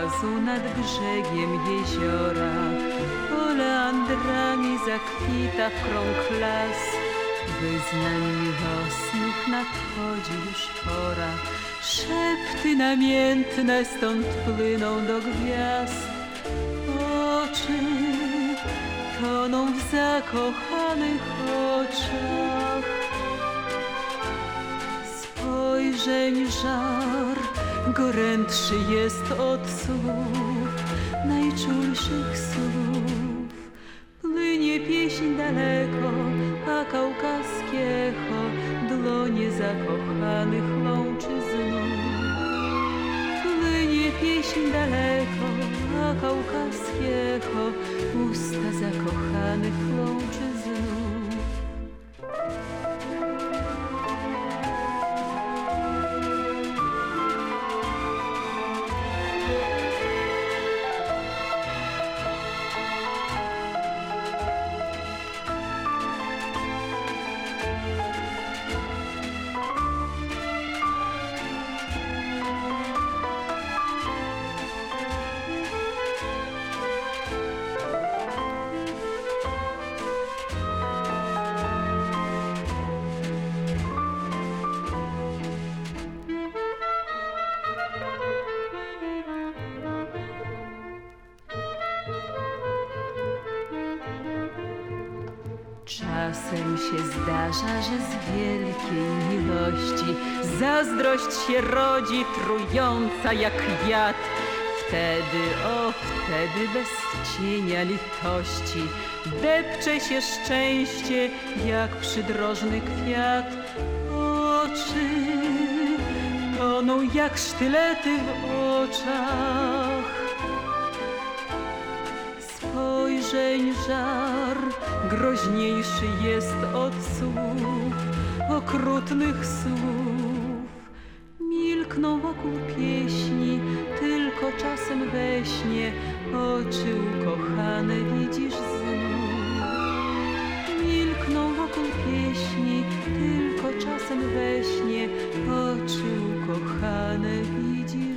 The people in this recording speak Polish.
razu nad brzegiem jeziora oleandrami zakwita w krąg las. Wyznań miłosnych nadchodzi już pora, szepty namiętne stąd płyną do gwiazd. Oczy toną w zakochanych oczach, spojrzeń żar gorętszy jest od słów, najczulszych słów. Płynie pieśń daleko, a kaukaskie echo dłonie zakochanych łączy znów. Płynie pieśń daleko, a kaukaskie echo usta zakochanych łączy znów. Czasem się zdarza, że z wielkiej miłości zazdrość się rodzi, trująca jak jad. Wtedy, o wtedy bez cienia litości depcze się szczęście jak przydrożny kwiat. Oczy toną jak sztylety w oczach, spojrzeń żar groźniejszy jest od słów, okrutnych słów. Milkną wokół pieśni, tylko czasem we śnie oczy ukochane widzisz znów. Milkną wokół pieśni, tylko czasem we śnie oczy ukochane widzisz